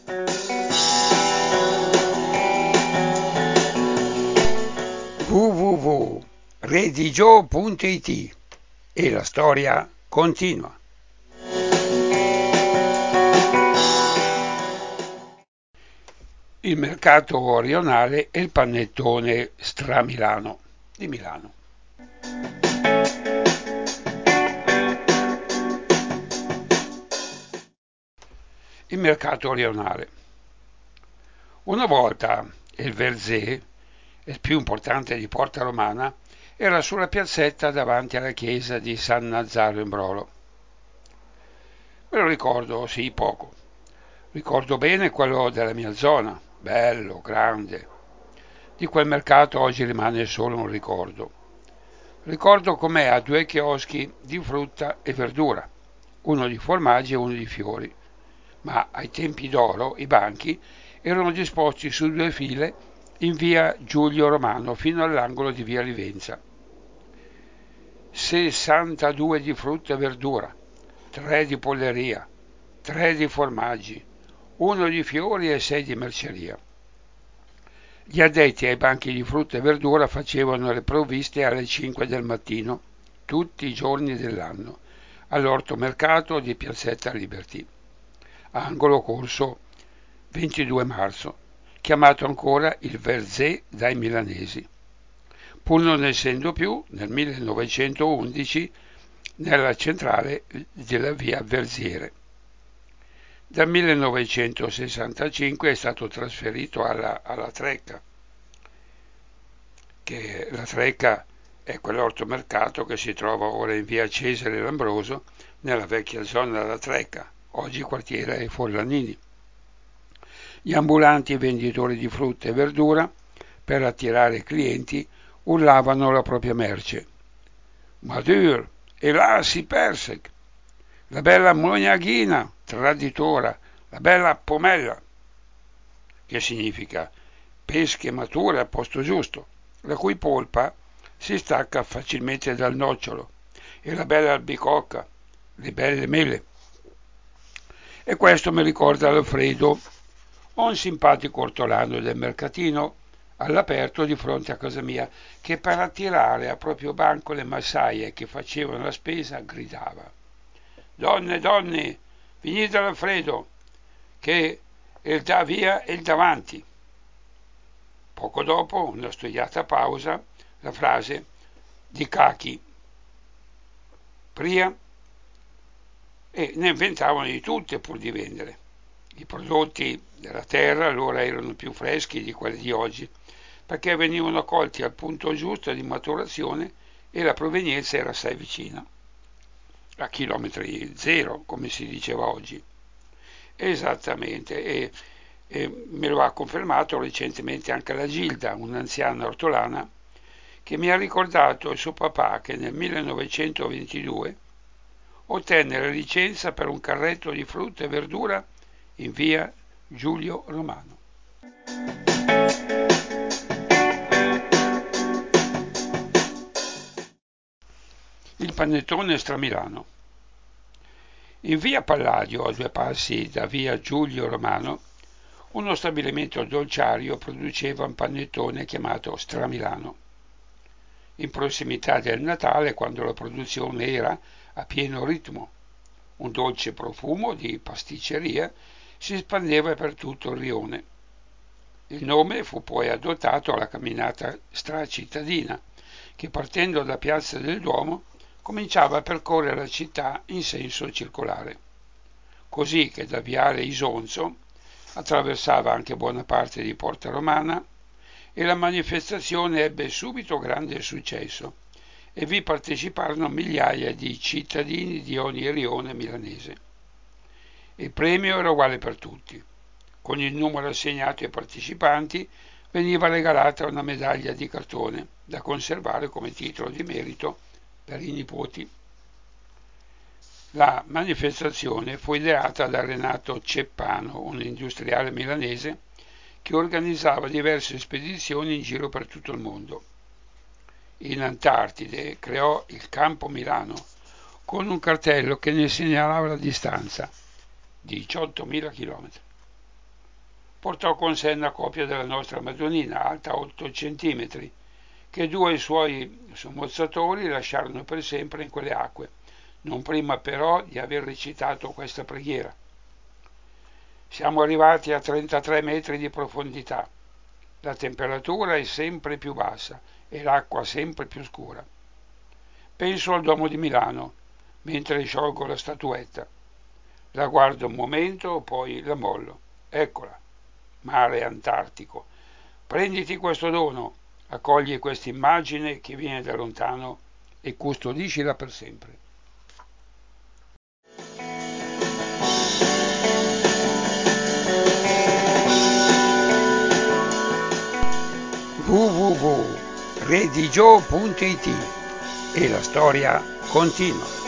www.redigio.it e la storia continua. Il mercato rionale e il panettone Stramilano di Milano. Il mercato rionale. Una volta il Verzé, il più importante di Porta Romana, era sulla piazzetta davanti alla chiesa di San Nazzaro in Brolo. Me lo ricordo, sì, poco. Ricordo bene quello della mia zona, bello, grande. Di quel mercato oggi rimane solo un ricordo. Ricordo com'è a due chioschi di frutta e verdura, uno di formaggi e uno di fiori, ma ai tempi d'oro i banchi erano disposti su due file in via Giulio Romano fino all'angolo di via Livenza. 62 di frutta e verdura, 3 di polleria, 3 di formaggi, 1 di fiori e 6 di merceria. Gli addetti ai banchi di frutta e verdura facevano le provviste alle 5 del mattino, tutti i giorni dell'anno, all'orto mercato di Piazzetta Liberty, angolo corso 22 marzo, chiamato ancora il Verzé dai milanesi, pur non essendo più, nel 1911, nella centrale della via Verziere. Dal 1965 è stato trasferito alla Trecca, che la Trecca è quell'ortomercato che si trova ora in via Cesare Lambroso, nella vecchia zona della Trecca, oggi quartiere ai Forlanini. Gli ambulanti venditori di frutta e verdura, per attirare clienti, urlavano la propria merce. Madur, e là si perse, la bella mognaghina, traditora, la bella pomella, che significa pesche mature al posto giusto, la cui polpa si stacca facilmente dal nocciolo, e la bella albicocca, le belle mele. E questo mi ricorda Alfredo, un simpatico ortolano del mercatino all'aperto di fronte a casa mia, che per attirare a proprio banco le massaie che facevano la spesa gridava: «Donne, donne, venite all'Alfredo, che il da via e il davanti». Poco dopo, una studiata pausa, la frase «di cachi». Pria, e ne inventavano di tutte pur di vendere. I prodotti della terra allora erano più freschi di quelli di oggi, perché venivano colti al punto giusto di maturazione e la provenienza era assai vicina, a chilometri zero, come si diceva oggi. Esattamente, e me lo ha confermato recentemente anche la Gilda, un'anziana ortolana, che mi ha ricordato il suo papà che nel 1922 ottenne la licenza per un carretto di frutta e verdura in via Giulio Romano. Il panettone Stramilano. In via Palladio, a due passi da via Giulio Romano, uno stabilimento dolciario produceva un panettone chiamato Stramilano. In prossimità del Natale, quando la produzione era a pieno ritmo, un dolce profumo di pasticceria si spandeva per tutto il rione. Il nome fu poi adottato alla camminata stracittadina, che partendo da Piazza del Duomo cominciava a percorrere la città in senso circolare, così che da Viale Isonzo attraversava anche buona parte di Porta Romana e la manifestazione ebbe subito grande successo e vi parteciparono migliaia di cittadini di ogni rione milanese. Il premio era uguale per tutti. Con il numero assegnato ai partecipanti veniva regalata una medaglia di cartone da conservare come titolo di merito per i nipoti. La manifestazione fu ideata da Renato Ceppano, un industriale milanese che organizzava diverse spedizioni in giro per tutto il mondo. In Antartide creò il Campo Milano con un cartello che ne segnalava la distanza, 18.000 km. portò con sé una copia della nostra Madonnina, alta 8 centimetri, che due suoi sommozzatori lasciarono per sempre in quelle acque, non prima però di aver recitato questa preghiera. Siamo arrivati a 33 metri di profondità. La temperatura è sempre più bassa e l'acqua sempre più scura. Penso al Duomo di Milano, mentre sciolgo la statuetta. La guardo un momento, poi la mollo. Eccola, mare Antartico. Prenditi questo dono, accogli questa immagine che viene da lontano e custodiscila per sempre. www.redigio.it e la storia continua.